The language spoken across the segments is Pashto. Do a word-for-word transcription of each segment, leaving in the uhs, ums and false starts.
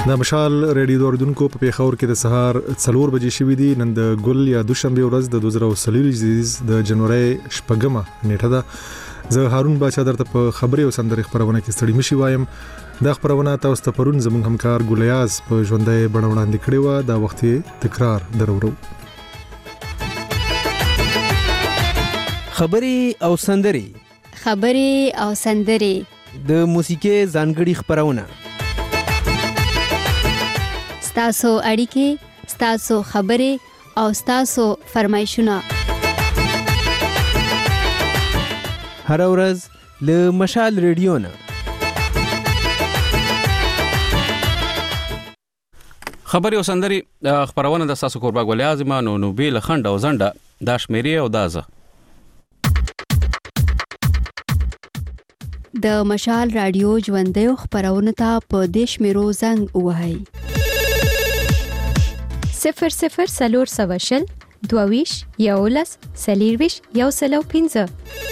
د مشال ریډیو اوریدونکو په پیښور کې د سهار څلور بجې شوې دي. نن د ګل یا دوشنبه ورځ د دوه زره څلور د جنوري شپږمه نیټه ده. زه هارون باچا درته په خبري او سندري خبرونه کې ستړي مشي وایم. دا خبرونه تاسو ته پرون زموږ همکار ګولیاز په ژوندۍ بڼه وړاندې کړې و. دا وخت تکرار درورو. خبري او سندري خبري او سندري د موسیقي ځانګړي خبرونه ستاسو اړیکې، ستاسو خبرې او ستاسو فرمایشونه هر ورځ له مشال ریډیو نه. خبري او سندري خبرونه د تاسو کوربه ګولیاز ما نو نو بیل خند او زنده د شمیري او دازه د مشال رادیو ژوندۍ خبرونه ته په دیش میرو زنګ وهاي صفر صفر سلور سواشل دوویش یولس سلیرویش یو سلو پینزه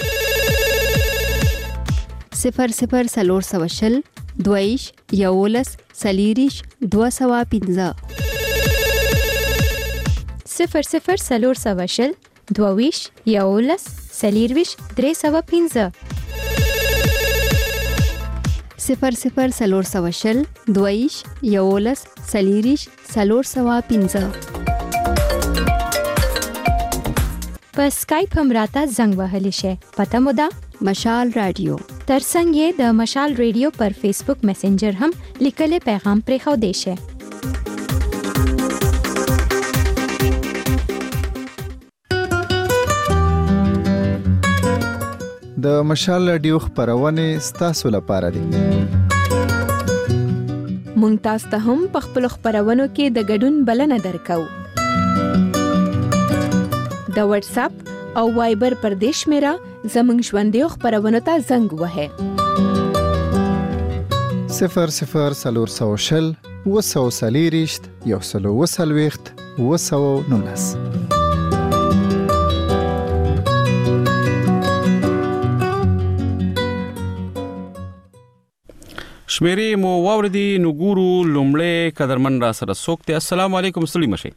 صفر صفر سلور سواشل دوویش یولس سلیریش دو سوا پینزه صفر صفر سلور سواشل دوویش یولس سلیرویش درې سوا پینزه صفر صفر سلور سواشل دویش یولس سلیریش سلور سوا پینزه. په سکایپ هم راته زنګ وهلی شي. پته مو ده مشال رادیو. ترڅنګ یې د مشال ریډیو پر فیسبوک میسنجر هم لیکلي پیغام پرې خو دی شي. د مشال رادیو خبرونه ستاسو لپاره دي. مونږ تاسو ته هم په خپل خبرونو کې د ګډون بلنه درکو. د واتس اپ او وایبر پر دیش میرا زمنګ ژوندۍ خبرونو ته زنګ وهه صفر صفر سلور سوشل وسو سلیریشت یو سلو وسلويخت وسو نونس. شمیري مو واوردي نو ګورو لومړی قدرمن را سره سوکته. السلام علیکم سلیم شي.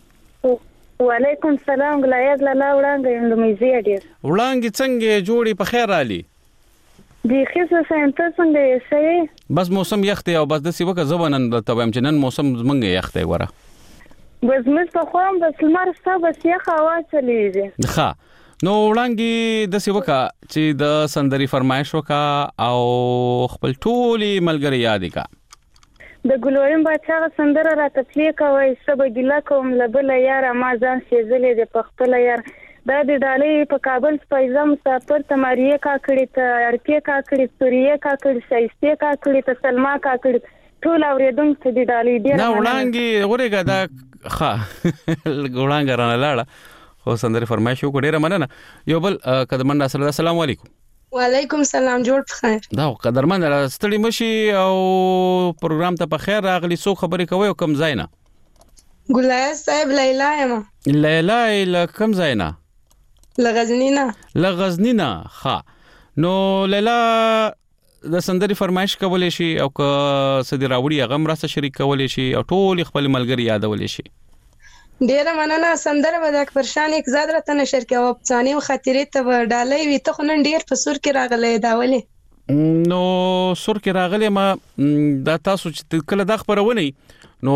وعلیکم السلام ګلایز لاله وړاندې اندومیزي ډیر وړاندې څنګه جوړي په خیر علي دی خصه سنت څنګه یې سي بس موسم یخته او بس د سی وکه زبنن ته وایم چې نن موسم زمنګ یخته وره بس مس په خوام بس لمر ستا بس یخ هوا چلیږي. ښه نو وړاندې د سی وکه چې د سندري فرمایش وکا او خپل ټولي ملګری یاد کا د ګلورین بچا سندره را تفلیه کوي سبا ګلا کوم لبل یار ما ځان سيزلې د پختله یار دا د ډالۍ په کابل سپایزم مسافر تماریه کا کړی ته ارپی کا کړی سوریه کا کړی شایسته کا کړی ته سلما کا کړی ټول اوریدونکو ته د ډالۍ ډیر نه وړاندې ورګه دا ښه ګوړانګ رانه لاړه خو سندري فرمایش وکړه ډیره مننه. یو بل قدمن رسول السلام علیکم. وعلیکم السلام جوړ بخیر. دا قدرمن ستړي مشي او پروګرام ته په خیر راغلی. سو خبرې کوي او کم زینا ګلایز صاحب لیلا یم. لیلا ل کم زینا لغزنینا لغزنینا. ها نو لیلا د سندري فرمایش کولې شي او که سدي راوړي غم راسه شریک کولې شي او ټول خپل ملګری یادولې شي. ډیره مننه. سندره به د اکبرشان یک زاد راته نشر کې او افسانې او خاطرې ته ډالۍ وي. ته خو نن ډیر په سور کې راغلې داولې نو سور کې راغلې ما دا تاسو چې کله د خبرونه نو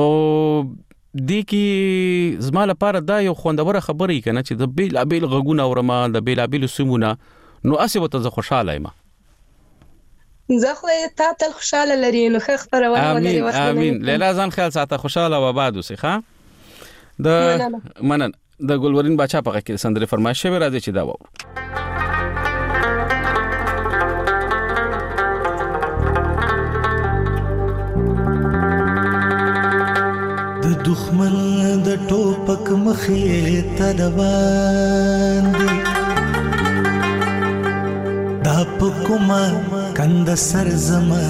د کی زما لپاره دا یو خوندوره خبرې کنه چې د بیل ابل غږونه اورما د بیل ابل سمونه نو اسه وته زه خوشاله یم. زه خو ته تل خوشاله لري نو خو خبرونه ولري. امين امين. لیلا ځان خیال ساته خوشاله و بعد وسه ښه د منن د ګلورین بچا په کې سندري فرمایش شوی راځي چې دا و د دښمن د ټوپک مخې ته روان دي دا په کومه کند سر زما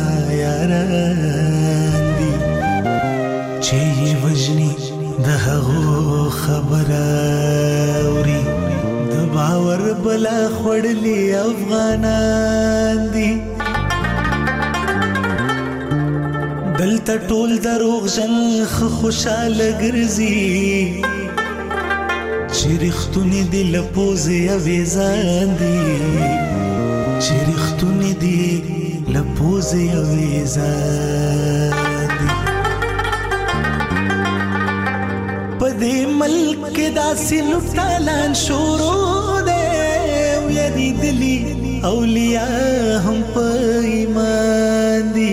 یاران دي چې وجني د هغو خبره اوري د باور بلا خړلې افغانان دي د دلته ټول دروغ جن خو خوشاله ګرځي چې رښتونی دي له پوزې اویزان دي چې رښتونی دي له پوزې اویزان دي په دې ملک کې داسې لوټالان شروع دی ویدي دلی اولیاء هم په ایمان دي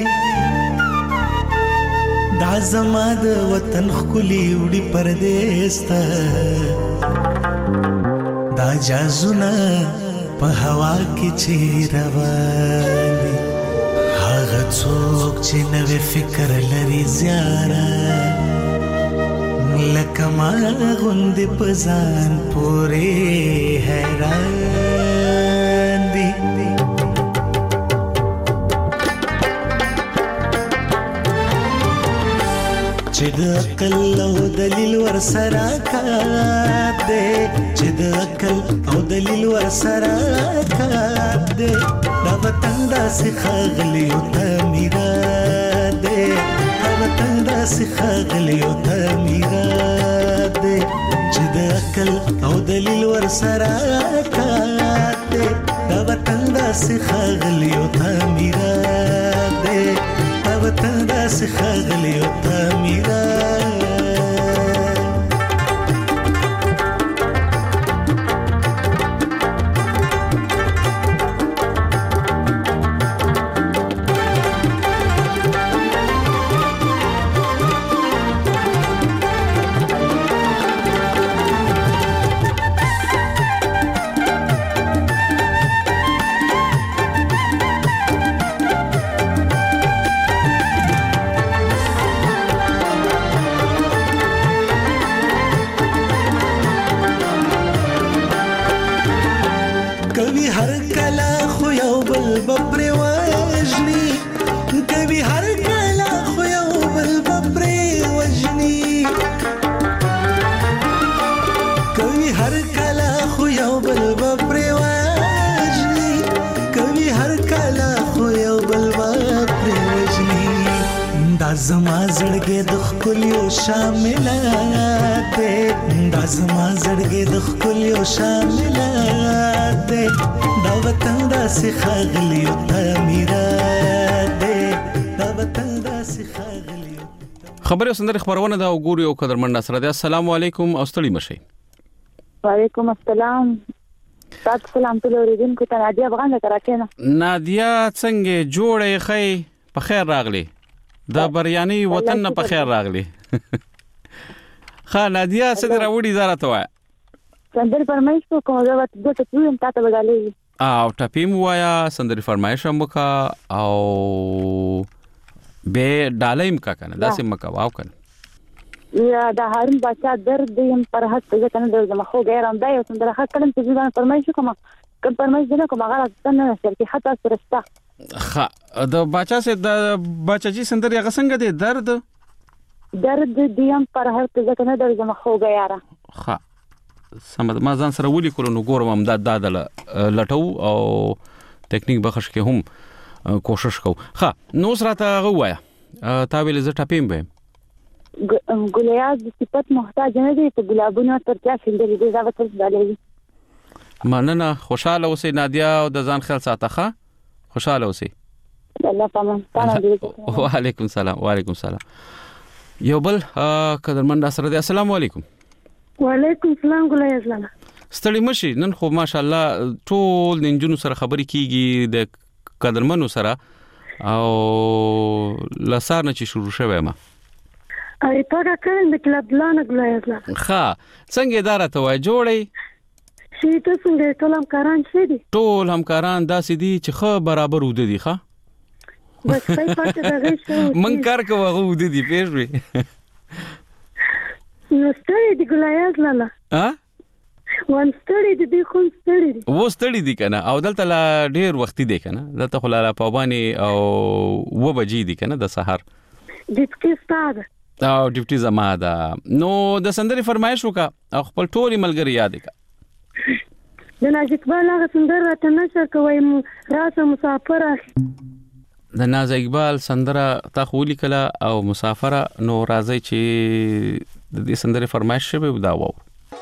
دا زما د وطن ښکلي وړي پردیس ته دا جازونه په هوا کې چې روان دي هغه څوک چې نوې فکر لري زیاره لکه ما غوندې په ځان پورې حیران دي چې د عقل او دلیل ورسره کار دی چې د عقل او دلیل ورسره کار دی دا وطن داسې ښاغلی او تعمیرات دی دا وطن داسې ښاغلی او تعمیرات دی چې د عقل او دلیل ورسره کار دی دا وطن داسې ښاغلی او تعمیرات دی وطن داسې ښاغلی او تعمیرات زما زړګې د ښکلیو شاملات دی دا زما زړګې د ښکلیو شاملات دی دا وطن داسې ښاغلی او تعمیرات دی دا وطن داسې ښاغلی. خبرې او سندرې خبرونه دا وګوري او قدرمن ناصر دی. السلام علیکم او ستړي مشئ. وعلیکم السلام. تاسو سلام ټول اوریدونکو ته نادیا افغان له کراچۍ نه. نادیا څنګه جوړې خې په خیر راغلی دا بریانی وطن نه په خیر راغلی. ها نادیا څنګه راوړي زاره ته وای سندري فرمایش کوم زه وخت د ټول تاسو بدلې او ټپیم وایا سندري فرمایش هم وکا او به ډالیم کا کنه داسې مکا واو کنه یا د هارون بچا درد یم پر حد څه کنه د مخو غیرم دا یو سندره ښه کلم چې ځان فرمایش کوم کوم فرمایش دنه کوم هغه ستنه شرکت حتی سرستا خا د بچا سه د بچا جی سندري هغه څنګه دی درد درد دیم پر هر څه کنه د مخو غیاره خا سم ما ځان سره ولي کولو نو ګورم هم دا دادل لټو او ټیکنیک بخښ کې هم کوشش کو. خا نو سره تا غوایا تا ویل ز ټپیم به ګلیاز د صفت محتاج نه دي ته ګلابونه تر چا شندلې دي دا وڅ دالې مننه خوشاله اوسې نادیا او د ځان خیال ساتخه خوشاله اوسې الله پامان وعلیکم السلام وعلیکم السلام. یو بل قدرمن سره دی. السلام علیکم. وعلیکم السلام ګلیاز لاله ستړي مشي نن خو ماشاءالله ټول ننجونو سره خبرې کیږي د قدرمنو سره او لسار نه چې شروع شوه ما ای پاګه کړم د کلب لانه ګلیاز لاله ښه څنګه اداره ته وای جوړي شي ته څنګه ټول همکاران شي دي ټول همکاران داسې دي چې خو برابر ود دي ښه بس پای پاتې دغه شو من کار کوه ود دي پیژوي نو ستړي دي ګلیاز لاله ها وان ستړي دي دي خو ستړي دي و ستړي دي کنه او دلته لا ډیر وخت دي کنه دلته خو لا پابانی او و بجې دي کنه د سحر ډیپټي ستاده او ډیپټي زما ده نو د سندري فرمایش وکا او خپل ټولي ملګری یاد کا د ناجیک بالا سندر راته نشر کوي راسه مسافر د ناز اقبال سندره تا خو لیکله او مسافره نو راځي چې د دې سندره فرمایش شوی دا وو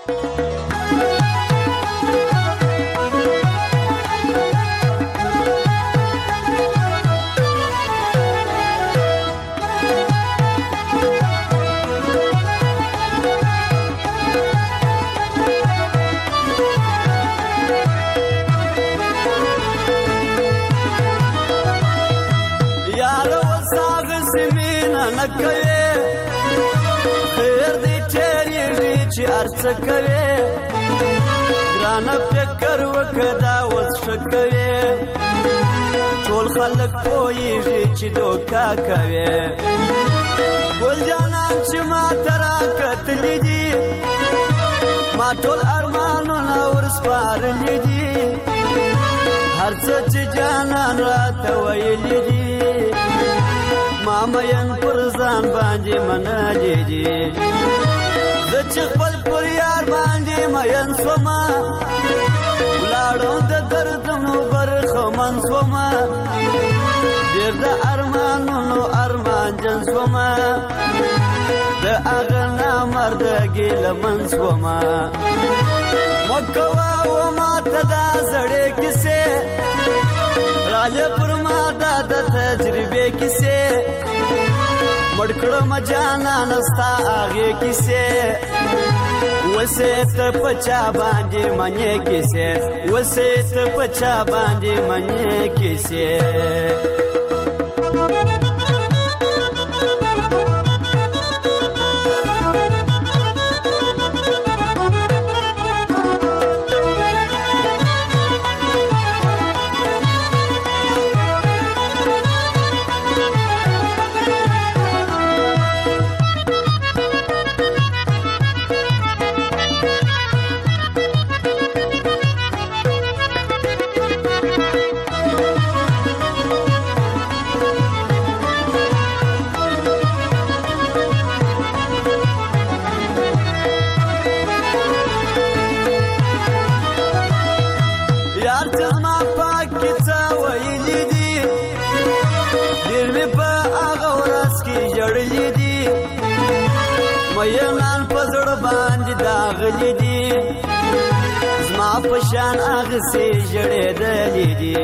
خیر دی چیرې چې ارڅ کوي ګرانه فکر وکړه اوس شکوي ټول خلک پوهیږي چې دوکا کوي ګل جانان چې ما ترا کتلې دي ما ټول ارمانونه ورسپارلې دي هر څه چې جانان راته ویلې دي ماما ین پر ځان باندې منالې دي زه چې خپل پر یار باندې مین سوما ولاړو د دردونو برخمن سوما ډېر د ارمانونو ارمان جن سوما د هغه نامردګي لمن سوما مکوا و ما ته دا زړې کیسې راځه پر ما دا د تجربې کیسې مړکړم جانان ستا هغه کیسې وسه ته پچا باندې منې کیسې وسه ته پچا باندې منې کیسې مینان پزړ باندې داغلي دي زما پشان هغه سي جړېدلې دي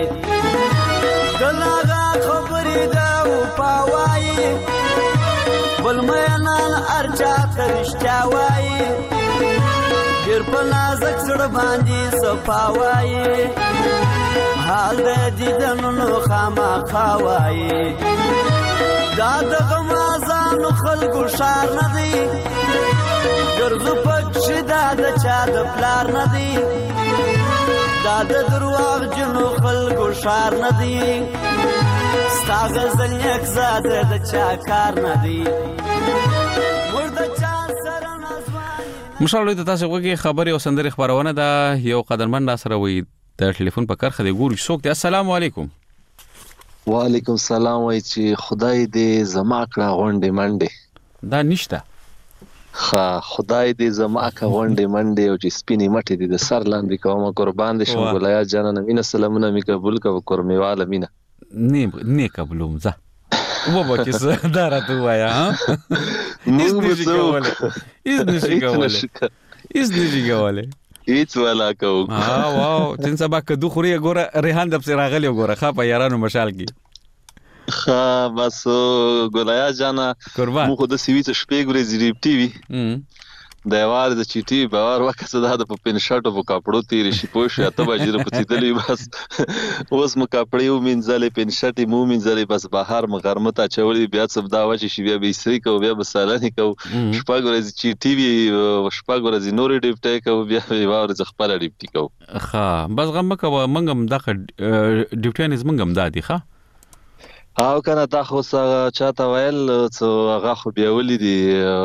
دلغه خبرې دا و پاوای بل مینان ارچا ترشتیا وای ډېر په نازک زړ باندې صفاوای حال دې دنو خامخا وای دا دغه مازانو خلکو شار نه دی ګرځو پکښې دا د چا د پلار نه دی دا د درواغ جنو خلکو شار نه دی ستا غزل یک زاده د چا کار نه دی موږ د چا سره نازواني مشالوی ته تاسو وګورئ خبري او سندري خبرونه دا یو قدرمن را سره وي د ټلیفون په کرخه دی ګوري څوک دی السلام علیکم وعلیکم السلام وای چې خدای دې زما کړه غونډې منډې دا نشته ها خدای دې زما کړه غونډې منډې او چې سپینې مټې دې د سر لاندې کوم قربان دې شم ګلیا جانانه مینه سلامونه می قبول کو کورمیواله مینه نه نه قبولوم زه و به چې دا راته وایا ها هیڅ نشي کوله هیڅ نشي کوله هیڅ نشي کوله هیڅ ولا کو ها واو تن سبا کدو خوري ګوره ریحان د سره راغلی ګوره خا په یارانو مشال کی ها بس ګلیا جانا مو خو د سیوی ته شپې ګورې زیری ټي وي د یوار د چټي باور وکړه دا د پپین شاټو په کپړو تیرې شي پوښه ته باجره پڅیدلې بس اوس مو کپړې و منځلې پین شاټي مو منځلې بس بهر مغرمته چولې بیا څه دا و چې بیا به سری کو بیا به سالاني کو شپه ګورې چټي وی شپه ګورې نورې ډیپټې کو بیا یوار ز خپل ډیپټې کو ها بس غم کو منګم دغه ډیپټینز منګم دادی ښا او کنه تا خو څنګه چاته ویل څو هغه خو بیا ولیدي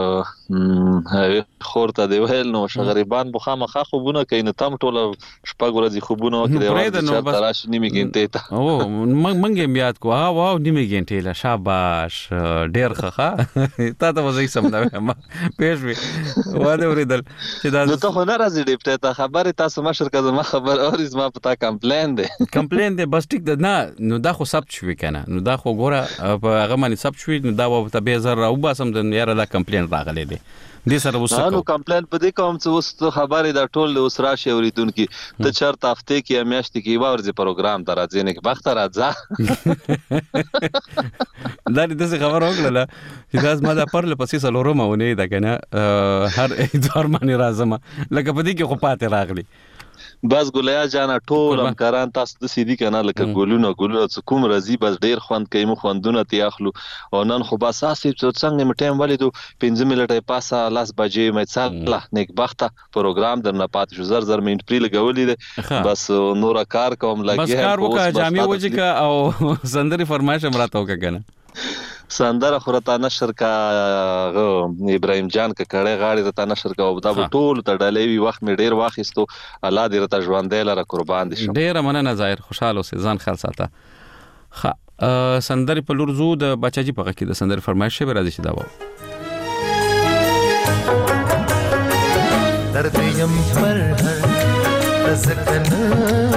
خورته دی ویل نو شغریبان بخامه خا خوبونه کین تم ټوله شپږ ورځې خوبونه وکړي او چې تراش نیمه ګنټه تا او منګ یاد کو ها واو نیمه ګنټه لا شاباش ډیر خخه تا ته وځي سم دا ما پېښ وی واده ورېدل چې دا نو ته خو نه راځي ډیپټه ته خبره تاسو مشر کزه ما خبر اورز ما پتا کمپلین دی کمپلین دی بس ټیک نه نو دا خو سب شوی کنه نو دا خو ګوره په هغه باندې سب شوی دا به به زر او باسم د یاره دا کمپلین راغلی دی دې سره وسه نو کمپلین په دې کوم څه وست خبرې دا ټول اوس راشي اوریدونکو ته چرته هفته کې میاشتې کې ورځي پروګرام ته راځي نه کې وخت راځه دا دې څه خبر وکړه چې دا زما د پرله پسې سلورمه ونه دا کنه هر ادوار باندې راځم لکه په دې کې خو پاتې راغلی بس ګولیا جانا ټول همکاران تاسو د سیدی کنه لکه ګولونه ګولونه کوم راځي بس ډیر خوند کوي مو خوندونه تی اخلو او نن خو بس اسې څنګه مې ټایم ولیدو پنځه منټه پاسه لاس بجې مې څاله نیک بخته پروګرام درنه پات شو زر زر منټ پری لګولې ده بس نور کار کوم لګي بس کار وکړه جامع وځي کا او سندري فرمایش امراته وکړه سندره خورتا نشر کا ابراهيم جان کا کړه غاړي رتا نشر کا دا ټول ته ډلې وی وخت می ډیر واخستو الله دې رتا ژوندې لره قربان دي شم ډیر مننه ظاهر خوشاله اوسې ځان خیال ساته خ سندري په لور زو د بچاجي په کې د سندري فرمایش به راځي چې دا و درد یم پر تزکنا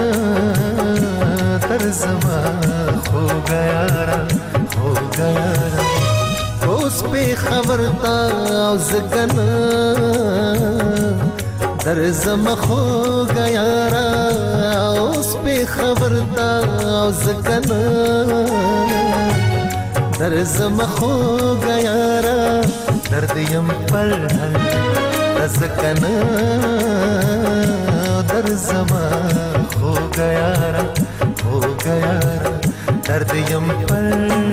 تر زما خو گیا हो गया उस पे खबरता ज़कना दर्ज़म खो गया उस पे खबरता ज़कना दर्ज़म खो गया दर्द यम पर ज़कना दर्ज़म खो गया हो गया दर्द यम पर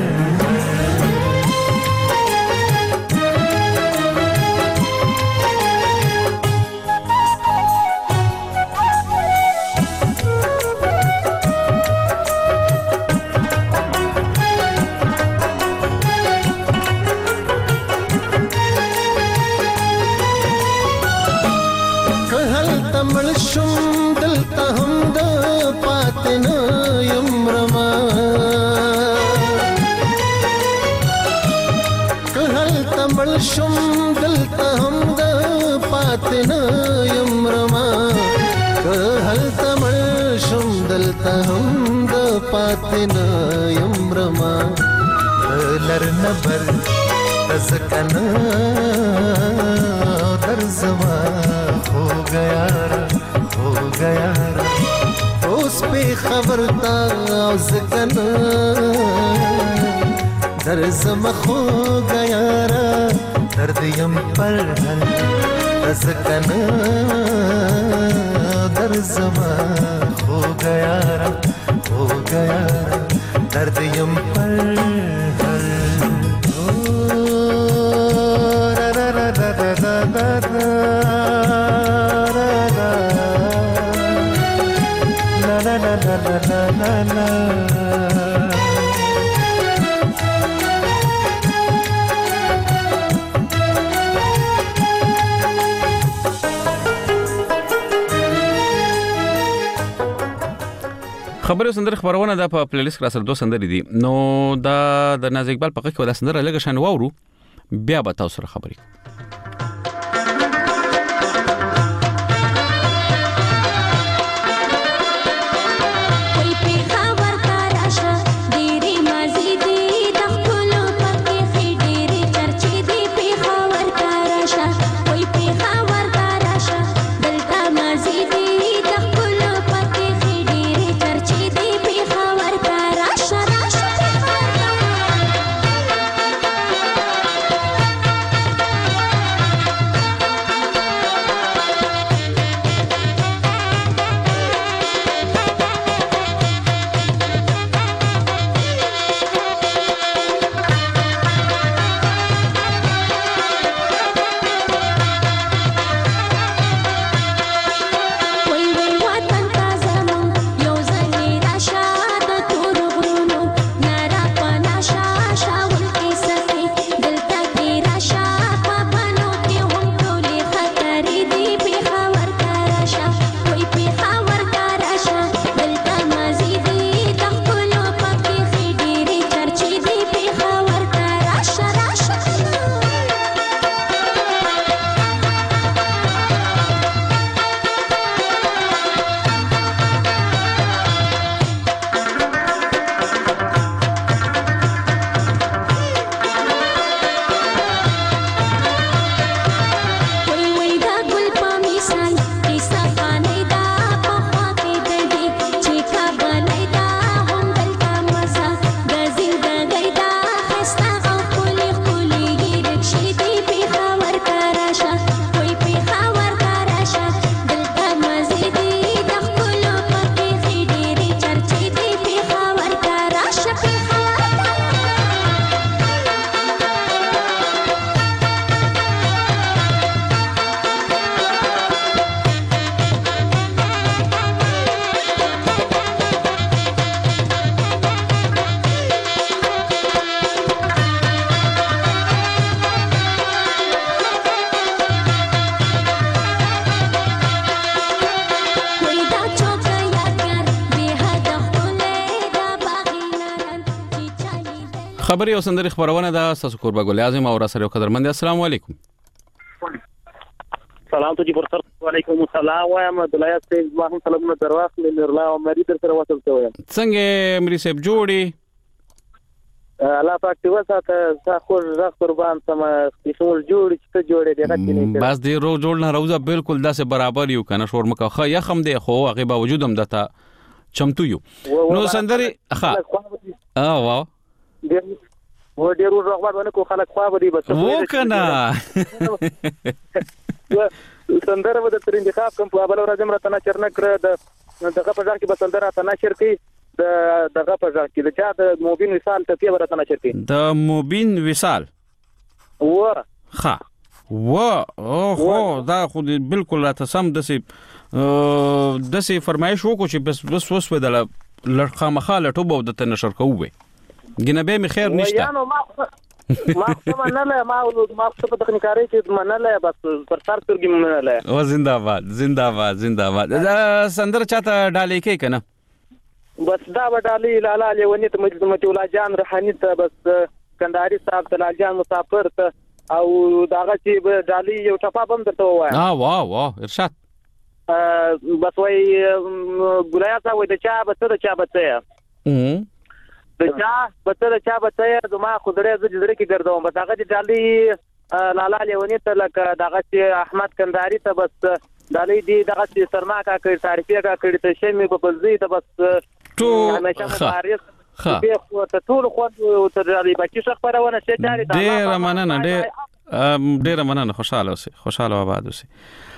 कहल तमल शुम दिलता हम द पातना यमरमा तमल शुम दिलता हम द पातना यमरमा कहल तमल शुम दिलता हम द पातना यमरमा लर नबर तज़कना दर्ज़मा हो गया हो गया उस पे खबरता ज़कना दर्ज़म खो गया दर्द यम पर ज़कना दर्ज़म खो गया हो गया दर्द यम पर रा रा रा रा रा रा रा ला ला ला ला ला ला خبرو سندره خبرونه د په پلی لیست کې سره دوه سندرې دي نو دا د ناز اقبال په کې ودا سندره لګه شان وورو بیا به تاسو سره خبرې Shut up. خبري او سندري خبرونه ده تاسو کوربه ګل اعظم او راسره قدرمند. السلام علیکم. سلام ته جی پر وعلیکم السلام وایم د لایق سیب ما هم سلامونه درواخ من الله او مری در سره وصل ته وایم. څنګه مری سیب جوړي؟ الله پاک دې وساته تا خو زغ قربان سم ټول جوړ چې ته جوړې دې غته نه بس دې رو جوړ نه روزه بالکل داسې برابر یو کنه شور مکه خو یخم دی خو هغه باوجود هم دته چمتو یو. نو سندري ښه اه واو و ډیر روغبات ونه کو خلک خو به دي بس و کنه سندره به د تر انتخاب کوم په بل ورځ مرته نه چرنه کړ د دغه په ځان کې به سندره ته نه شرکي د دغه په ځان کې د چا د موبین وصال ته پیه ورته نه شرکي د موبین وصال و ښه و او هو دا خو بالکل راته سم دسې دسې فرمایش وکړو چې بس بس وس ودل لړخه مخاله ټوبو د تنشر کوو ګنبه می خیر نشته ما ما منله ما ما په تخنیکاري کې منله بس پر سر ترګي منله او زنده‌باد زنده‌باد زنده‌باد دا سندر چاته ډالې کې کنه بس دا وډالې لاله لیونی ته مجد الله جان روحاني ته بس کندهاري صاحب ته جان مسافر ته او داغه چې ډالې یو ټپا بم درته وای ها واه واه ارشاد بس وای ګلیا تا وای د چا بته د چا بته د چا بته د چا بته زما خدای ز جزره کې ګرځوم بس هغه چې ډالې لاله لیونی ته لکه داغه چې احمد کندهاري ته بس ډالې دی دغه چې سرما کا کړ تعریفه کا کړ ته شمه په بلزي ته بس تو همیشه مبارک به خو ته ټول خو ته ډالې بچی څخه پرونه شي چاري ته ډیر مننه ډیر ډیر مننه خوشاله اوسه خوشاله آباد اوسه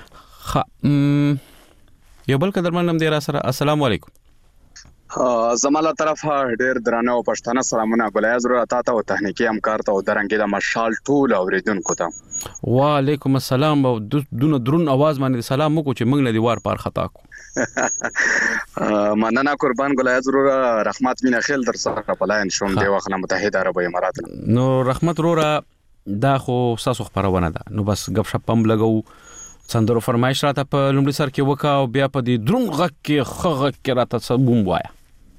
خ یو بل قدرمن هم دی را سره. السلام علیکم. زماله طرف ډیر درانه او پښتنه سلامونه ګلای ضرورت ته او تخنیکی همکار ته او درنګي د مشال ټول اوریدونکو ته وعلیکم السلام او دونه درون आवाज باندې سلام وکړو چې موږ نه دی وار پار خطا کو مننه قربان ګلای ضرورت رحمت مینا خیل در سره پلاین شوم دی وخت متحده عرب امارات نو رحمت رورا دا خو ساسو خبرونه ده نو بس غب شپ هم لګو سندرو فرمایش راته په لومړي سر کې وکا او بیا په دې درون غک کې خغ کې راته سبوم وایا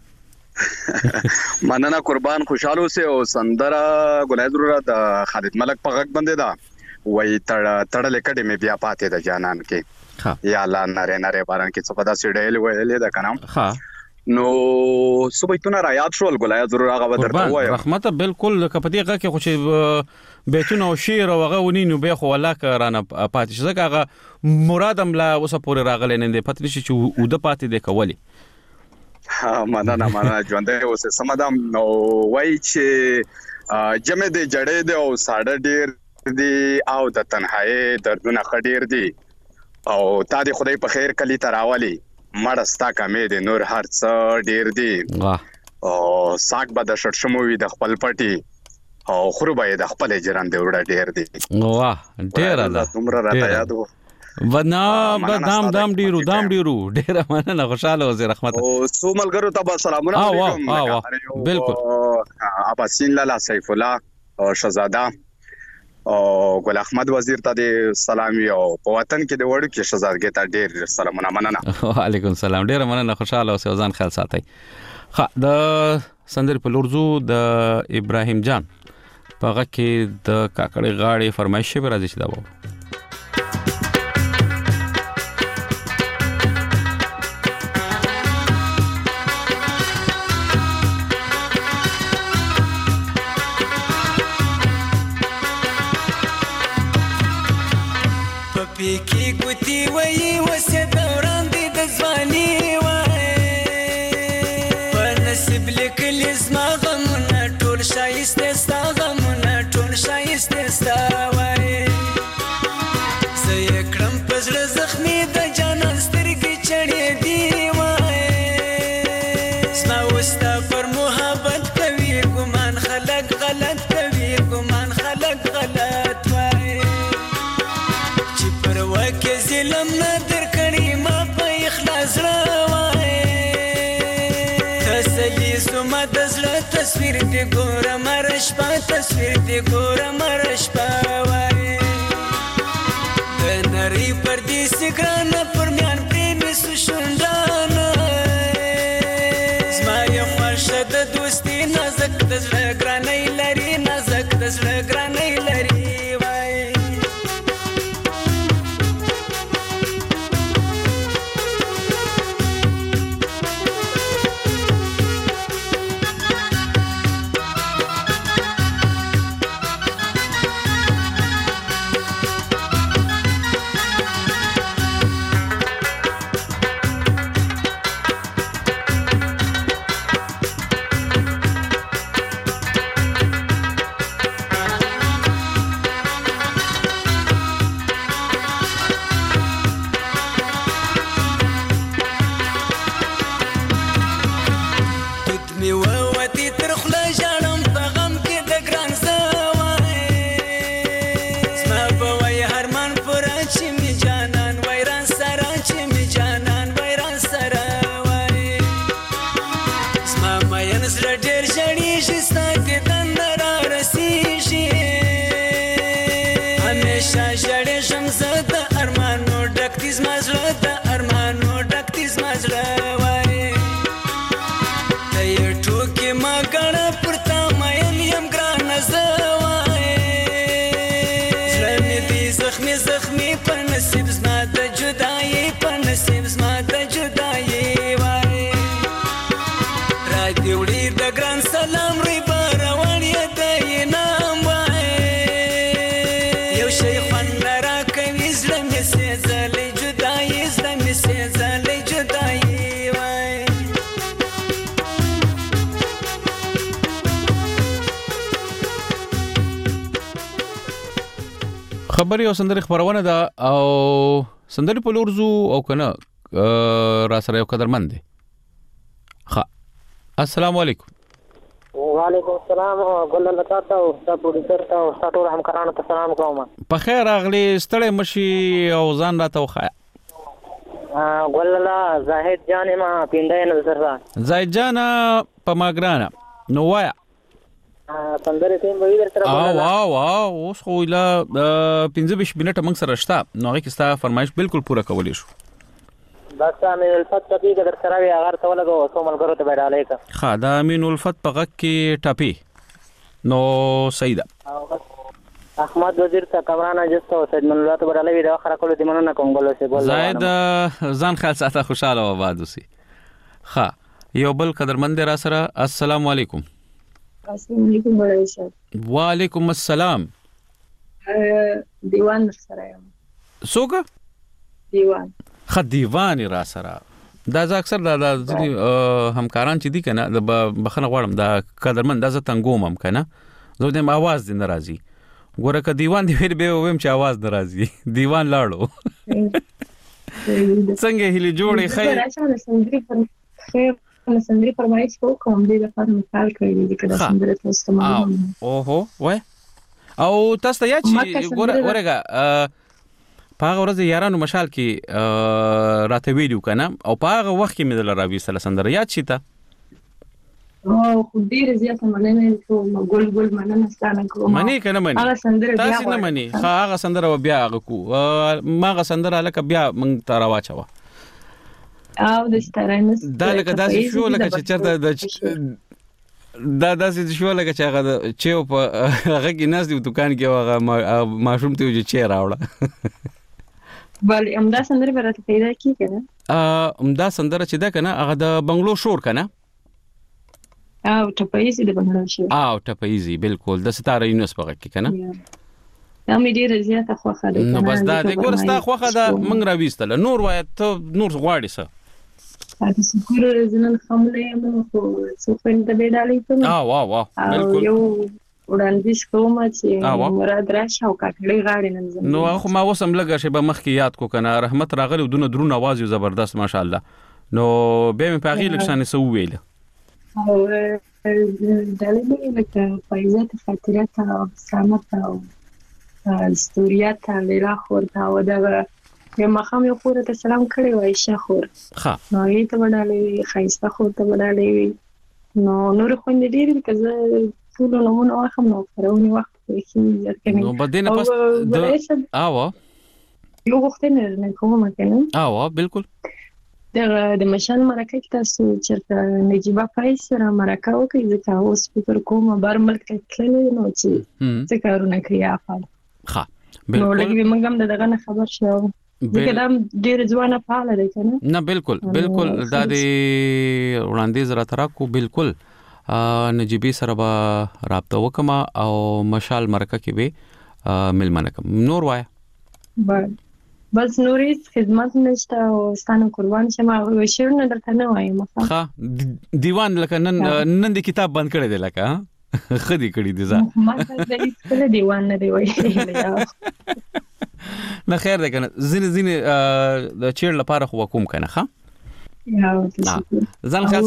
مننه قربان خوشاله اوسه او سندره ګلای ضرورت خالد ملک په غک باندې دا وای تړ تړل کډې مې بیا پاتې د جانان کې ها یا الله نره نره باران کې څه پدا سیډل ویلې دا کنه ها نو صبحتونه را یاد شول ګلای ضرورت هغه درته وای رحمت بالکل کپدی غک کې خو چې بیتونه او شعر او هغه ونینو به خو الله کرانه پاتې شزه هغه مرادم لا اوسه پورې راغلی نه دی پاتې نشي چې او د پاتې دی کولی مننه مننه ژوندې اوسه سمدم نو وای چې جمع دې جړې دې او ساړه ډیر دي او د تنهایی دردونه خډیر دي او تا دې خدای په خیر کلی تراولي مړستا کمې دې نور هر څه ډیر دي او ساک به د شړشموي د خپل پټي او خروبای د خپل جران دې وړه ډیر دي واه ډیر الله تمره راته یادو ودنا بدام دام ډیرو دام ډیرو ډیر مننه خوشاله اوسه رحمت او سوملګرو ته سلامونه علیکم اه واه بالکل اباسین لالا سیف الله او شهزاده او ګل احمد وزیر ته سلام یو په وطن کې د وړو کې شهزادګۍ ته ډیر سلامونه مننه وعلیکم السلام ډیر مننه خوشاله اوسه ځان خیال ساتئ. ها د سندر په لورزو د ابراهیم جان په غږ کې د کاکړې غاړې فرمایش به راځي چې دا وو پپیکی ګوتی وای وسه دوران دې د ځواني وای په نصیب لیکل زما غمونه ټول شایسته ستا غمونه ټول شایسته ستا وای زه یې کړم په زړه زخمي د جانان سترګې چړې دی وای زما وستا پر محبت کوي ګمان خلک غلط کوي ګمان خلک غلط وای وکه ظلم ندر کړي ما په اخلاص راوای تسلی زما د زړه تصویر دی ګور مرش په تصویر دی ګور مرش په وای د نری پر دې سګران پر میان پریم سشوندان زما یو مرشد دوستی نازک د زړه ګرانې زړه د ارمانو ډک دي زما زړه وای د یو ټوکې ما ګڼه پر تا مین یم ګرانه زه وای زړه مې دی زخمي زخمي په نصیب زما د جدایي په نصیب زما د جدایي وای را دې وړي د ګران سلام ری به روان یې د انام وای یو شی خوند نه راکوي زړه مې سېزلی جدایي زړه مې سېزلی جدایي وای خبري او سندري خبرونه ده او سندري په لور زو او کنه را سره یو قدرمن دي. ها السلام علیکم. وعلیکم السلام ګل الله تاسو او د پروډوسر ته او تاسو همکارانو ته سلام کوم. په خیر راغلی ستړی مشي او ځان راته وخایا. ګل الله زاهد جان ما پیندای نه سره. زاهد جان په ماګرانا نو وایا. سندره ټیم به در سره او واو واو اوس خو لا پنځه بیست منټه موږ سره شته نو هغه کې ستا فرمایش بالکل پوره کولی شو. بس امین الفت ټپی در سره وی هغه ته ولګو سو ملګرو ته بیډالې کا. ها دا امین الفت په غک کې ټپی نو سیدا احمد وزیر ته کمرانه جستو سید من الله ته بیډالې وی دا خره کولو دي مننه کوم ګل سه ګل زائد ځان خیال ساته خوشاله و آباد اوسې. ها یو بل قدرمند را سره السلام علیکم. السلام علیکم بڑای صاحب. وعلیکم السلام. دیوان سره یم. څوک؟ دیوان. خ دیوان را سره دا ځکه اکثر دا ځینې همکاران چې دي کنه د بخنه غواړم دا قدرمن دا زه تنګوم هم کنه زه دې आवाज دې ناراضي ګوره ک دیوان دی ویل به ویم چې आवाज ناراضي دیوان لاړو څنګه هلي جوړې خیر خیر سندري فرمایش کوم دې لپاره مثال کړی دی کله سندري تاسو ته اوهو وای او تاسو یا چې ګوره ورګه په هغه ورځ یارانو مشال کې راته ویډیو کنه او په هغه وخت کې مې دل راوي سره سندره یاد شي ته او خو ډیر زیاته مننه کوم ګل ګل مننه ستانه کوم منی کنه منی هغه سندره بیا تاسو نه منی هغه سندره بیا هغه کو ما هغه سندره لکه بیا مونږ ته راواچو او د ستارنس دا لکه داسې شو لکه چې چرته د دا داسې شو لکه چې هغه چې په هغه کې ناس دی دکان کې هغه ماشوم ته چې چیر راوړه بل امدا سندره برته پیدا کی کنه ا امدا سندره چې دا کنه هغه د بنگلو شور کنه او ټپایزي د بنگلو شور او ټپایزي بالکل د ستاره یونس په کې کنه دا مې ډیره زیاته خوخه ده نو بس دا د ګورستا خوخه ده موږ راويستله نور وای ته نور غواړې څه تاسو ګورو رزنن خملې مو خو څو پند به ډالې ته اه واه واه بالکل یو وړاندیز کوم چې مراد راشه او کاټلې غاړې نن نو خو ما وسم لګه شی به مخ کې یاد کو کنه رحمت راغلی دونه درون आवाज یو زبردست ماشاءالله نو به مې په غیله شانه سو ویل او ډالې مې لکه فایزات خاطرات او سلامت او استوریات لیلا خور دا و دا یو مخام یو خور ته سلام کړی وای شه خور ها نو یې ته وډالې خایسته خور ته وډالې نو نور خوند ډیر کزه ټول نمونه واخم نو پرونی وخت کې ځکه نو بدینه پس د اوه یو وخت نه نه کومه کنه اوه بالکل د د مشال مرکه کې تاسو چرته نجيبه پایس سره مرکه وکړي ځکه اوس فکر کوم بار ملک کې نو چې څه کارونه کوي افعال ها بالکل نو لګي موږ هم دغه نه خبر شو ځکه دا ډیر ځوانه فعال دي کنه نه بالکل بالکل دا د وړاندیز را تراکو بالکل نجيبي سره به رابطه وکما او مشال مرکه کې به ملمنه کوم نور وای بس نورې خدمت نشته او ستانه قربان شمه شیرونه درته نه وایم ښه دیوان لکه نن نن د کتاب بند کړی دی لکه خدي کړی دی ځا ما ته هیڅ دیوان نه دی وای نه خیر ده کنه زین زین د چیر لپاره خو کوم کنه ښه ځان خاصه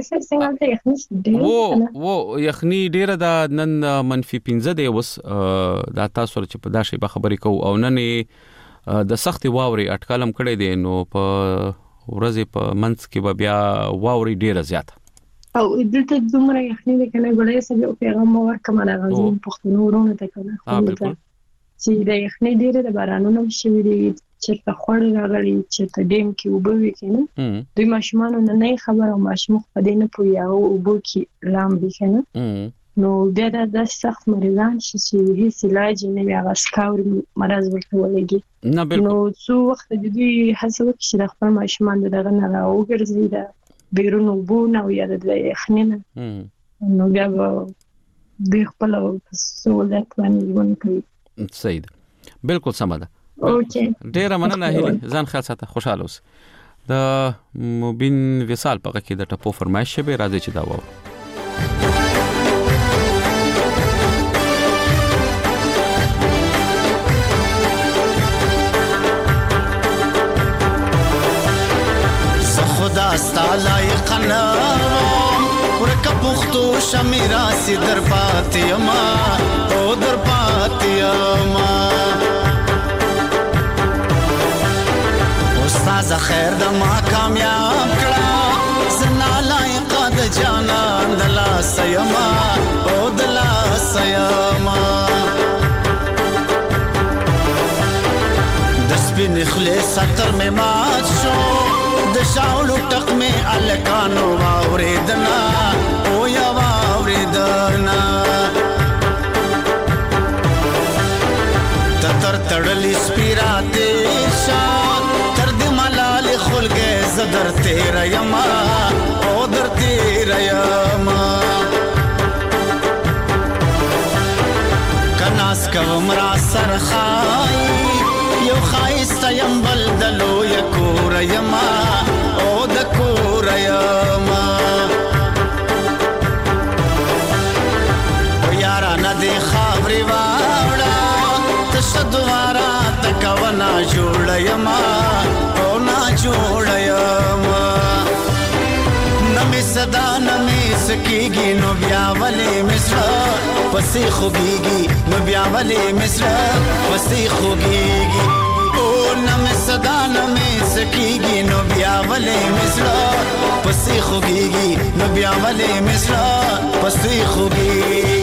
وو وو یخنی ډیره د نن منفي پنځه دی وس دا تاسو چې په داسې به خبرې کو او نن د سختي واوري اټکالم کړی دی نو په ورځې په منځ کې به بیا واوري ډیره زیاته او دلته دومره یخنی دی کنه ګولای سبه پیغام ورکمه راغلی پښتون ورونه ته کنه ها بالکل چې د یخنی ډیره د بارانونو شوی دی چې په خوړ راغلي چې ته ډیم کې وبوي کنه دوی ماشومان نه خبر او ماشوم په دې نه پوي او وبو کې لامبي کنه نو بیا د سخت مریضان چې هیڅ علاج نه وي هغه سکاور مرز ورته ولګي نه بالکل نو څو وخت د دوی هڅه وکړي چې د خپل ماشومان دغه نه راوګرځي د بیرون وبو نه او یا د یخنینه نو بیا د خپل سہولت باندې ژوند کوي. صحیح ده بالکل سم ده. اوکې ډیره مننه هیله ځان خیال ساته خوشاله اوس. د مبین وصال په کې د ټپو فرمایش به راځي چې دا و خدا ستالای قنارم ورکا پختو شمیرا سی در پاتیما او در پاتیما استاز خیر د ما کامیاب کړه زنا لایق د جانان دلا سیما او دلا سیما دسبین اخلاص ستر می مات شو د شاولو ټق می الکانو واوریدنا او یا واوریدنا تتر تړلی سپیراته شان تر دې ملال خلګه زدر تیر یما او در تیر یما کناس کوم را سرخای یو خایسته یم بل دلو یکور یما او د کور یما او یارا ندی خبري واړه تشدوارا تکونا جوړ یما او نا جوړ یما نمی صدا نمی سکیږي نو بیا ولې مصر پسې خوږيږي نو بیا ولې مصر پسې خوږيږي او نمی صدا نمی سکیږي نو بیا ولې مصر پسې خوږيږي نو بیا ولې مصر پسې خوږيږي.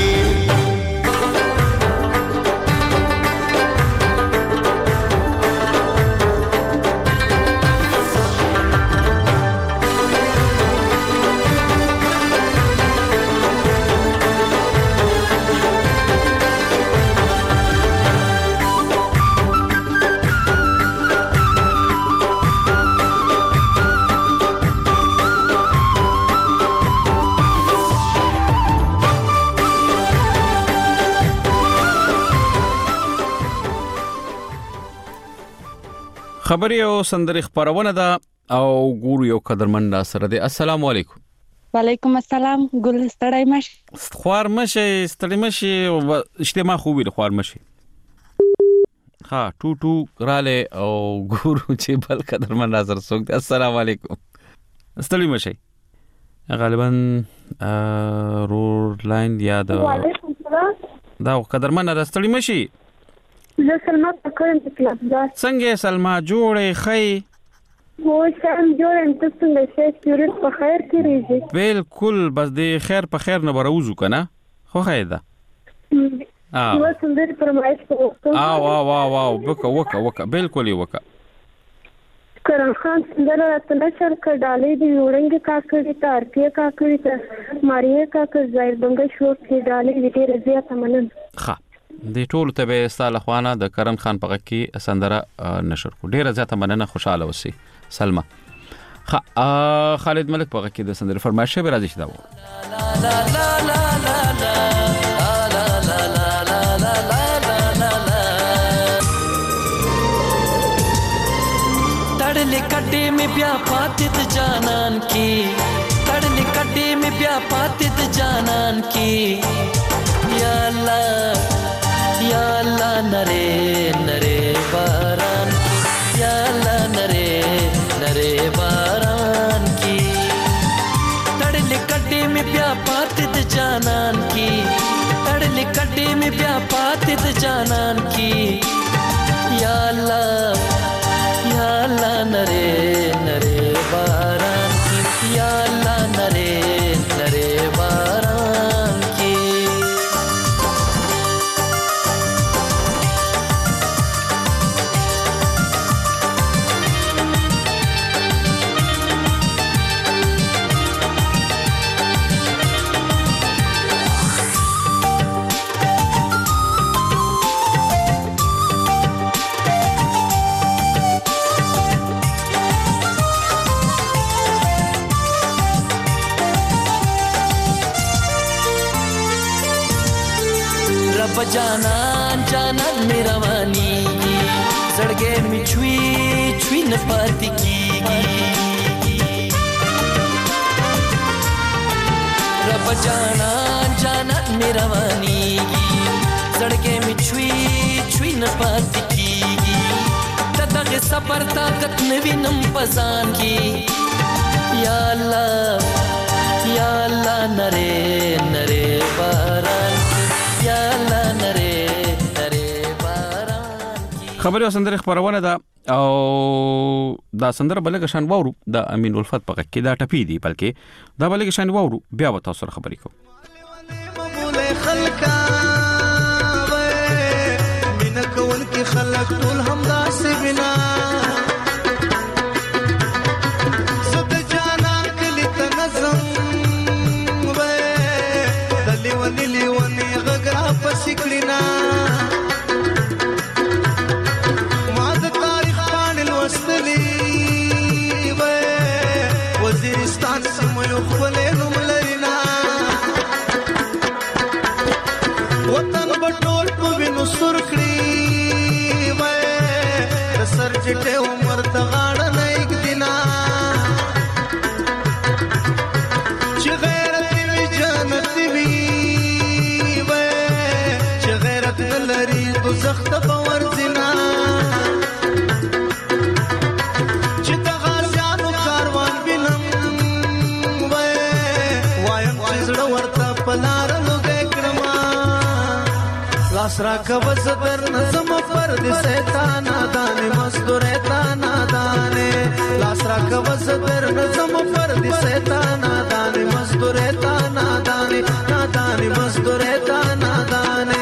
خبري او سندري خبرونه ده او ګورو یو قدرمن سره دی. السلام علیکم. وعلیکم السلام. ګل ستړی مشه خوار مشه ستړی مشه اجتماع خوبي خوار مشه ها ټو ټو رااله او ګورو چې بل قدرمن نظر سوک دی. السلام علیکم. ستړی مشه غالبا رور لاین یا د وعلیکم السلام دا قدرمن نظر ستړی مشه. زه سلمہ پکړم په کلاس دا څنګه سلمہ جوړې خې و سم جوړم ته څنګه شې سپیریټ په خیر کې ریږي بالکل بس د خیر په خیر نه بروزو کنه خو خیر ده اه نو څنګه فرمایش کوو او او او او وکا وکا وکا بالکل وکا کرن خان څنګه راته نشر کډالې دی وړنګ کاکړی ته ارپی کاکړی ته ماریه کاکړ ځای بنګ شو کې ډالې دې رضایت منن ښه د ټولو ته به ستاله خوانه د کرن خان په کې سندره نشر کو ډیره زیاته مننه خوشاله اوسئ سلمہ. خ خالد ملک په کې د سندره فرمایش به راځي شدا و لا لا لا لا لا لا لا لا لا لا لا तड़ले कड्डे में ब्या पातित जानन की तड़ले कड्डे में ब्या पातित जानन की या अल्लाह या अल्लाह नरे नरे बारान की या अल्लाह नरे नरे बारान की तड़ले कड्डे में ब्या पातित जानन की तड़ले कड्डे में ब्या पातित जानन की या अल्लाह या अल्लाह नरे नरे बारान की या अल्लाह नरे नरे बारान की جانان جانان می روانیږي زړګې می چوي چوي نه پاتې کیږي رب جانان جانان می روانیږي زړګې می چوي چوي نه پاتې کیږي دغه سفر طاقت نوینم پزان کی یا الله یا الله نره نره باران یا الله نره نره باران خبري او سندره خبرونه ده او دا سندره بلګ شان وورو د امین الفت په کې دا ټپی دی بلکې دا بلګ شان وورو بیا به تاسو سره خبرې کوم خلکا مینا کول کې خلک ټول همدا سي بنا سد جانان کلی تنظم وې دلی ونی لیونی غغرا پسکلینا ما د تاریخ باندې لوستلی وې وزیرستان سمو یو خپل نوم لرینا وطن بټول په وینو سر کړی وای سر چټه عمر ته غاړه نه یک دینا چې غیرت وی جنت وی وای چې غیرت لري دوزخ ته باور دینا چې د غازیانو کاروان وینم وای وایم چې زړه ورته پلار لاسرا کبز در نظم فرد سیتانا دانے مزدور تانا دانے لاسرا کبز در نظم فرد سیتانا دانے مزدور تانا دانے نادانے مزدور تانا دانے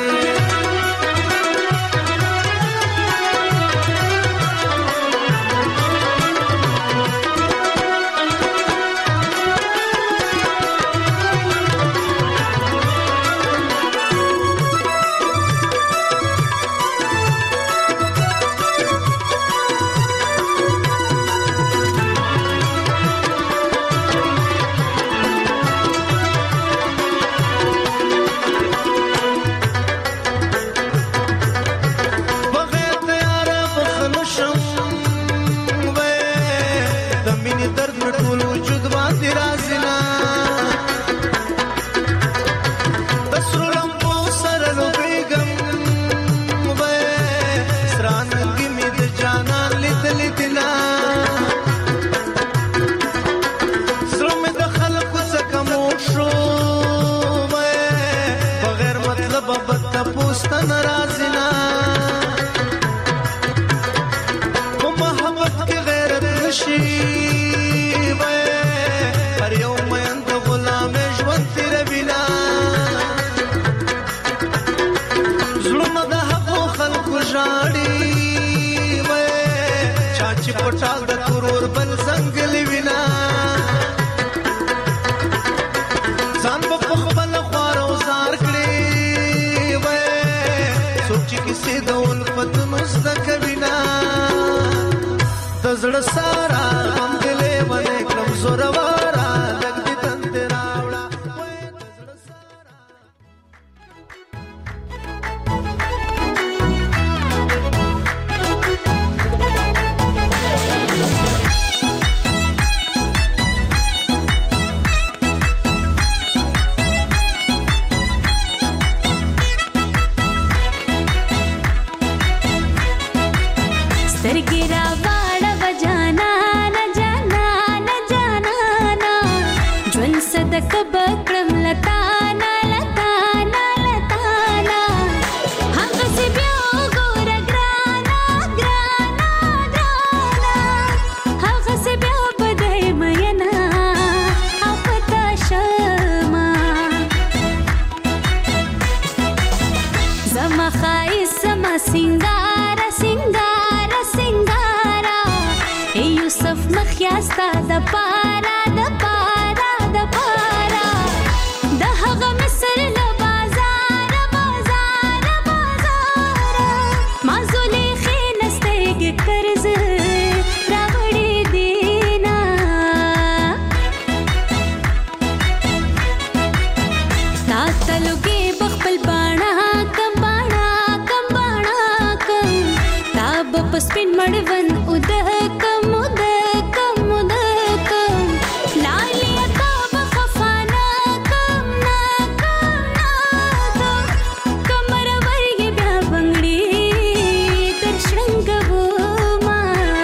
پټال د کرور بل څنګه وینا ځان په خپل خوارو زار کړی وای سوچ کی سي د الفت مستک وینا تزړه سارا هم دلې ونه کړم زور وارا لګ دې تند راوړه وای تزړه سارا سنگارا سنگارا سنگارا اے یوسف مخیاستا د پارا د پارا د پارا د هغه مصر له بازار بازار بازار ما زلیخې نستګ قرض راوړې دینا تا تلګي بخپل باڼه کمبا مړوند اودہ کم اودہ کم اودہ کم لالی اتاب خفانا کم نا کم نا کم کمر ورگی بیا بنگڑی در شرنگو ما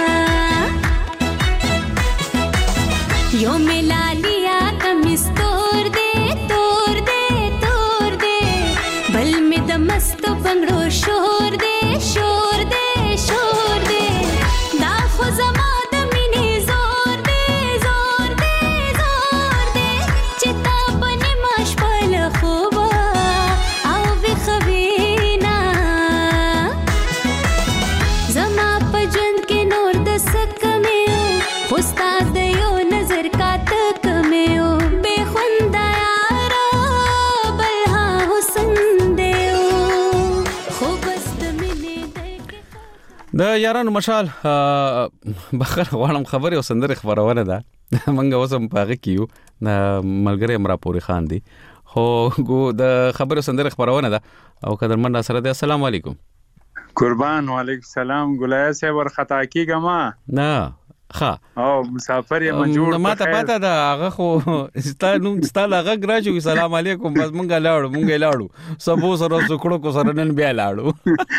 یو میں لالیا کمیس تور دے تور دے تور دے بل میں دمست بنگڑو شور دے شور دے شور دے دا خو زما د مینې زور دے زور دے زور دے چې تا په نیمه شپه له خوبه او ویښوې نه زما په ژوند کې نور د څه کمې و خو ستا د یو نظر کاته کمې و بې خونده یاره بل ها حسن دی و خو بس د مینې د یارانو مشال بخره غواړم خبرې او سندرې خبرونه ده منګه اوس هم په هغه کې یو د ملګری امرا پوري خان دی خو ګو د خبرې او سندرې خبرونه ده او قدرمن سره دی. السلام علیکم. قربان وعلیکم السلام. ګلای صاحب ورخطا کیږه ما نه ښه او مسافر یې منجوړ ما ته پاته ده هغه خو ستا نوم ستا له غږ راځي سلام علیکم بس مونږه لاړو مونږه لاړو سبو سره سکړو کو سره نن بیا لاړو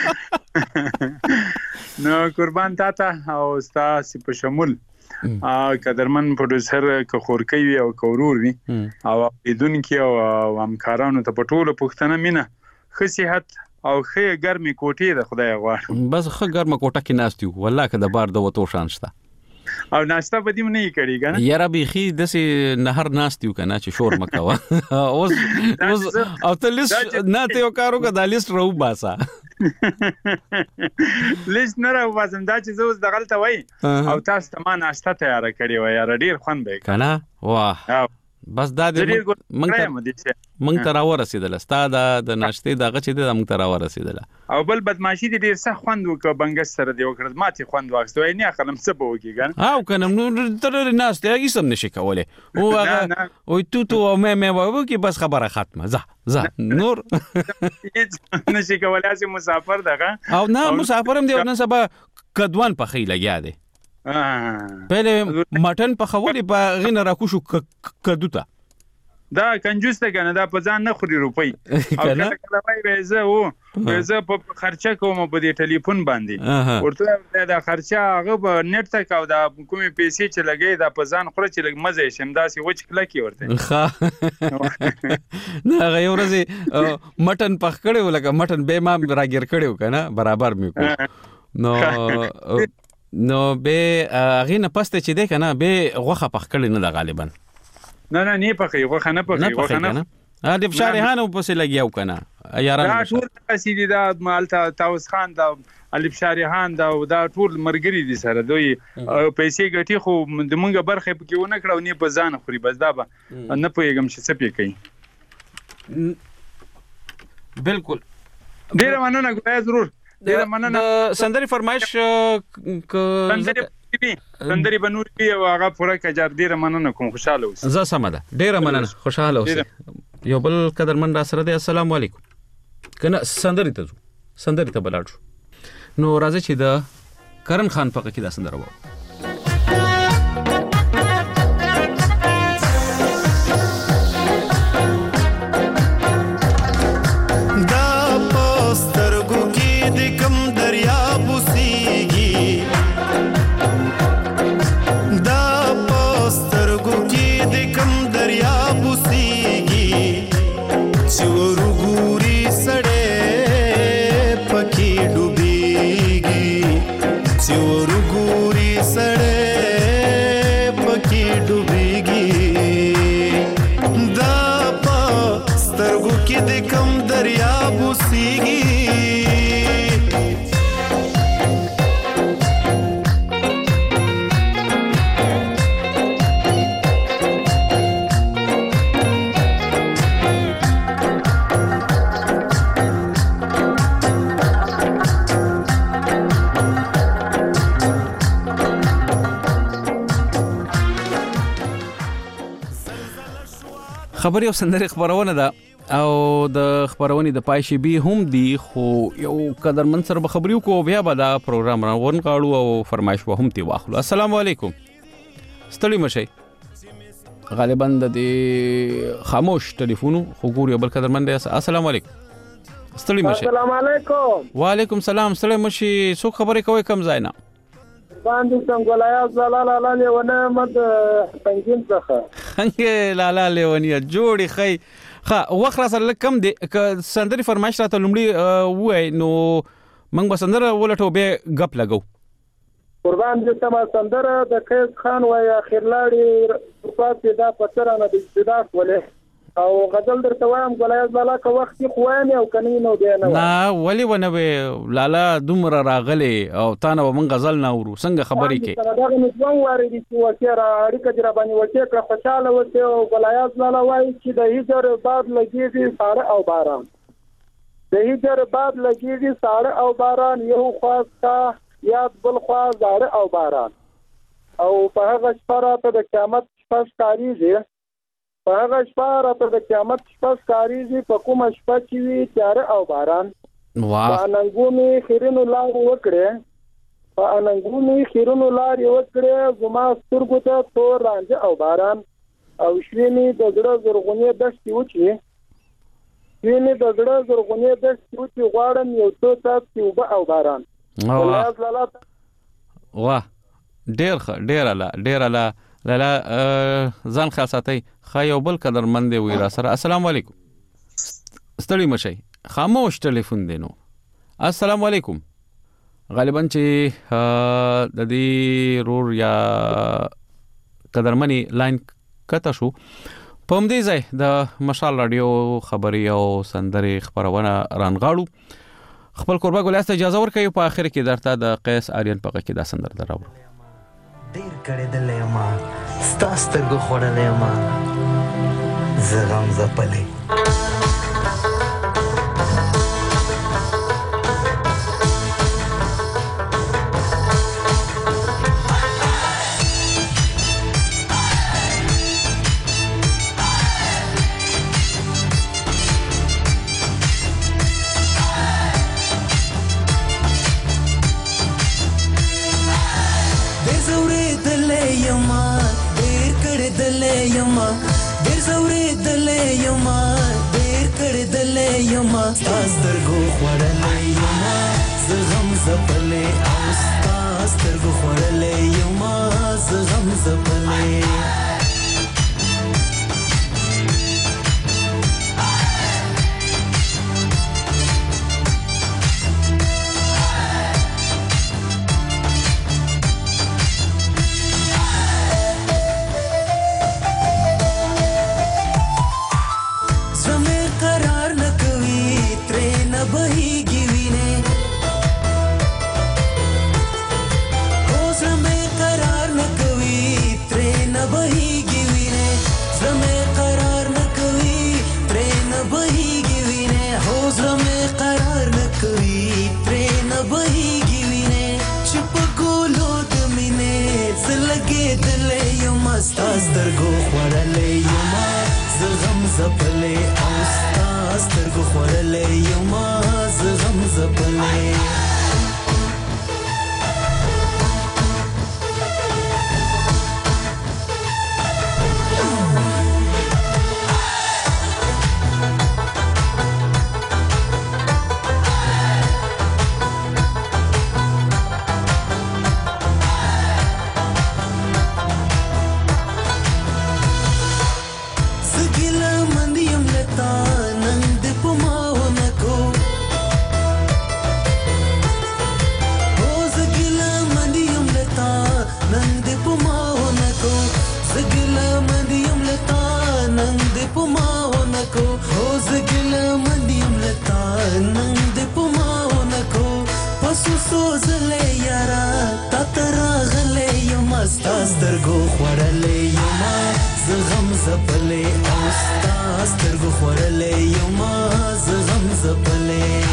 نو قربان تاته او ستا په شمول قدرمن پروډوسر که خورکی وي او کورور وي او ایدونکو او همکارانو ته په ټولو پښتنه مینه ښه صحت او ښه ګرمي کوټې ده خدای غواړي بس ښه ګرمه کوټه کې ناست یو والله که د بار د وتو شان شته او ناشته به دې نه کړی کنه یاره بیخي دسې نهر ناست یو کنه چې شور مکوه اوس اوس او ته لیست نه ته یو کارو که دا لیست راو باسا لیست نه راو باسم دا چې زه اوس دغلته وای او تاسو ته ما ناشته تیاره کړې وای یاره ډیر خوند به کنه واه بس دا دې مونږ ته راورسېدله ستا د ناشتې دغه چې دی دا مونږ ته راورسېدله او بل بدماشي دې ډېر سخت خوند وکړه بنګس سره دې وکړه ماتې خوند واخیست وایي نه اخلم څه به وکړي ګن او که نه نو ته لرې ناست یې هېڅ هم نشي کولی او هغه وایي تو تو او مې مې به وکړي بس خبره ختمه ځه ځه نور هېڅ نشي کولی هسې مسافر دغه او نه مسافر هم دی او نن سبا کدوان پخی لګیا دی پهله مټن پخولي په غینه راکوشو کدو ته دا کنجوس ته کنه دا په ځان نه خوري روپۍ او کله کله وای وېزه او وېزه په خرچه کوم په دې ټلیفون باندې ورته دا خرچه هغه په نت تک او دا کومې پیسې چې لګي دا په ځان خوري چې لګ مزه شم دا سی وچ کله کی ورته نه هغه یو ورځ مټن پخ کړو لکه مټن به ما راګر کړو کنه برابر مې کو نو نو به هغه نه پسته چې ده کنه به غوخه پخ کړي نه د غالبا نه نه نه پخې غوخه نه پخې غوخه نه ا د بشارهانو پسې لګیاو کنه یاران دا ټول اسیدی دا مالتا تاوس خان دا علي بشارهان دا دا ټول مرګري دي سره دوی پیسې ګټي خو د مونږه برخه پکې ونه کړو نه په ځان خوري بس دا به نه پوهیږم چې څه پې کوي بالکل ډیر مننه ګورای ضرور ډیر مننه سندري فرمایش ک سندري بنور کی او هغه پوره کجار ډیر مننه کوم خوشاله اوسه زه سم ده ډیر مننه خوشاله اوسه یو بل قدرمن را سره دی. السلام علیکم. کنه سندري ته ځو سندري ته بلاړ شو نو راځي چې د کرن خان په کې دا سندره وو خبري او سندري خبرونه ده او د خبرونې د پای شیبي هم دی خو یو قدرمن سره به خبرې وکړو بیا به دا پروګرام راون غاړو او فرمایش به هم تی واخلو. السلام علیکم. ستړي مشئ. غالبا د دې خاموش ټلیفون خو ګور یو بل قدرمن دی. السلام علیکم. ستړي مشئ. السلام علیکم. وعلیکم سلام. ستړي مشئ. څو خبرې کوي کم ځای نه باندې څنګه لایا لالا لالا لیونه مد پنځین څخه څنګه لالا لیونه جوړی خی ښه وخت را سره کم دی ک سندري فرمایش راته لومړی وای نو موږ به سندره ولټو به غپ لګو قربان دې سم سندره د قیس خان وای اخر لاړي په دا پترانه د ابتدا ولې او غزل درته وایم ګلایز لالا که وخت خو وایم او کني نو دی نه نه ولی ونه لالا دومره راغلی او تا نه من غزل نه ورو څنګه خبرې کې دا غو ځوان واري دي چې وکړه اړیکه جره باندې وکړه کړه خوشاله وته او ګلایز لالا وای چې د هجر بعد لګیږي ساړه او باران د هجر بعد لګیږي ساړه او باران یو خاص کا یاد بل خاص زاړه او باران او په هغه شپه ته د قیامت شپه ښکاریږي په هغه شپه راته د قیامت شپه ښکاریږي په کومه شپه چې وي تیاره او باران واه په اننګونې خیرونو لار وکړې په اننګونې خیرونو لار وکړې زما سترګو ته تور رانجه او باران او شوینې د زړه زرغونې دښتې وچې شوینې د زړه زرغونې دښتې وچې غواړم یو څو څاڅکي اوبه او باران واه ډېر ښه ډېر اله ډېر اله لالا ځان خاص ساتي خا یو بل قدرمن دی وی را سره. السلام علیکم. ستړي مشئ. خاموش ټلیفون دی نو. السلام علیکم. غالبا چې د دې رور یا قدرمنی لاین کته شو په همدې ځای د مشال رادیو خبري او سندري خبرونه رانغاړو. خپل قربا ګل است اجازه ورکړئ په اخر کې درته د قیس آریان پغه کې دا سندر دراوړو. ډیر کړه دلې ما ستاستر go خورلې ما زغم زپلې ستاستر go خورلې یما زغم زپلې او ستاستر go خورلې یما زغم زپلې ستاستر go خورلې یما زغم زپلې او ستاستر go خورلې یما زغم زپلې ستاستر go خورلې یما زغم زپلې او ستاستر go خورلې یما زغم زپلې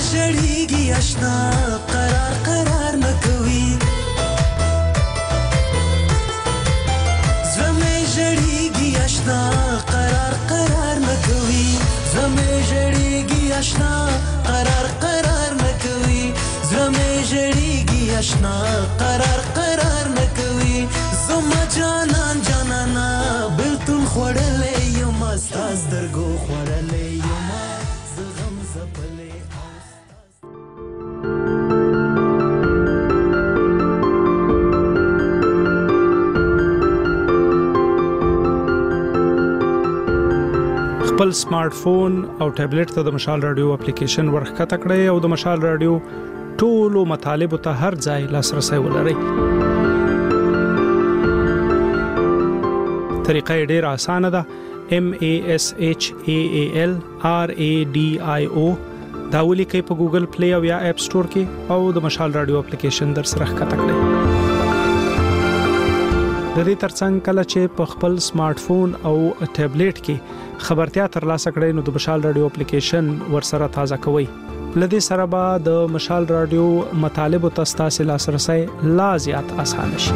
جړیږي آشنا قرار قرار نه کوي زمې جړیږي آشنا قرار قرار نه کوي زمې جړیږي آشنا قرار قرار نه کوي زمې جړیږي آشنا قرار قرار نه کوي زما جانان جانانا بلتون خوړلې یم استاد درګو خوړلې یم زغم زپلې خپل سمارټ فون او ټابلیټ ته د مشال رادیو اپلیکیشن ورخته کړئ او د مشال رادیو ټولو مطالب ته هر ځای لاسرسي ولرئ. طریقه ډیره اسانه ده. M A S H A A L R A D I O دا ولیکئ په ګوګل پلی او یا اپ سٹور کې او د مشال رادیو اپلیکیشن در سره ښکته کړئ. د دې ترڅنګ کله چې په خپل سمارټ فون او ټابلیټ کې خبرتیا ترلاسه کړئ نو د مشال رادیو اپلیکیشن ورسره تازه کوئ. لدې سره به د مشال رادیو مطالب او تاسو لاسرسي لا زیات اسانه شي.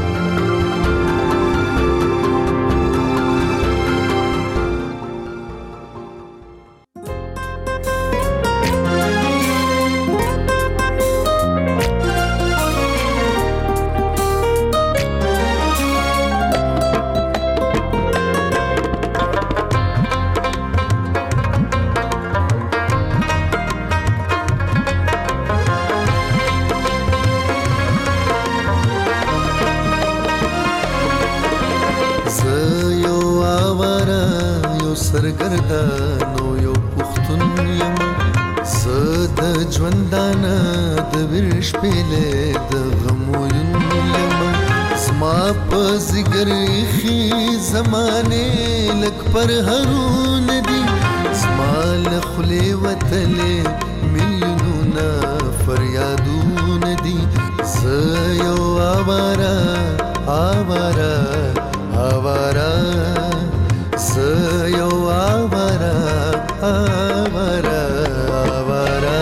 سرګردانو یو پښتون یم زه د ژوندانه د ورش پیلې د غمو یم زما په زګر خي زمانه لک پر هرون دي زما له خلې وتلې میلیونونه فریادونه دي زه یو آواره آواره آواره زه یو آواره آواره آواره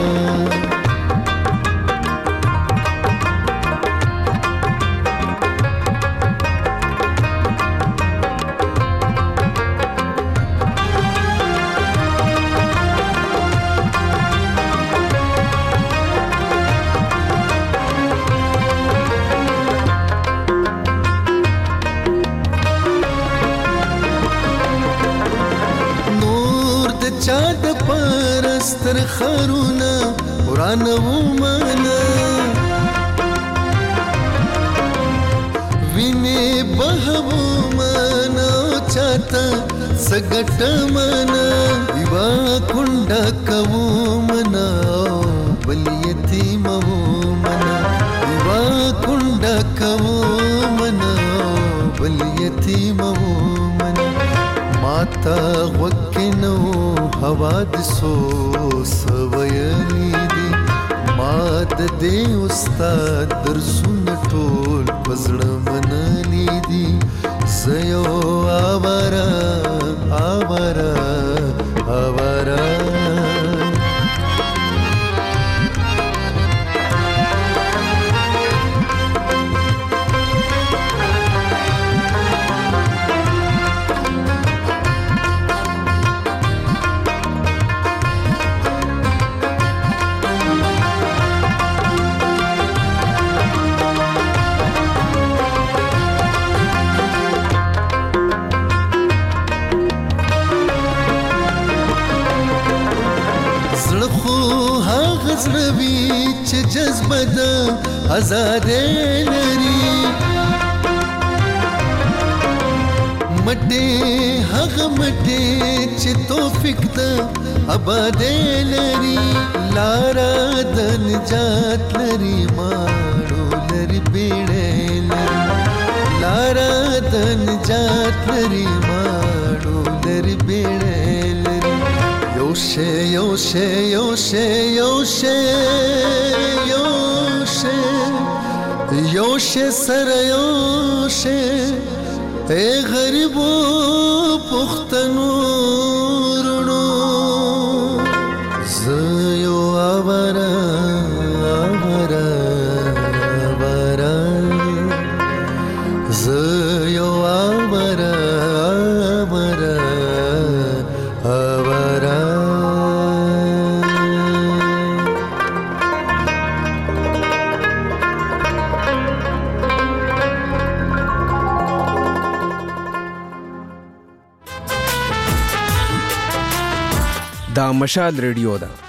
تر خرونا قرآن ومانا ویني بهو مانا چاته سګټ مانا دیوا کونډه کوو منا بل یتیم وو منا دیوا کونډه کوو منا بل یتیم وو منا ماتا وکنو حوادثو سویلی دی ما د دې استاد درسونه ټول پزړه منلی دي زه یو آواره آواره آواره زړوي چې جذبه د آزادې لري مټې هغه مټې چې توفیق د آبادې لري لاره د نجات لري ماړو لري بیړې لري لاره د نجات لري ماړو لري بیړې لري یوشه یوشه یوشه یوشه یوشه یوشه سره یوشه اے غریبو پښتنو رونو زه یو آواره دا مشال ریډیو ده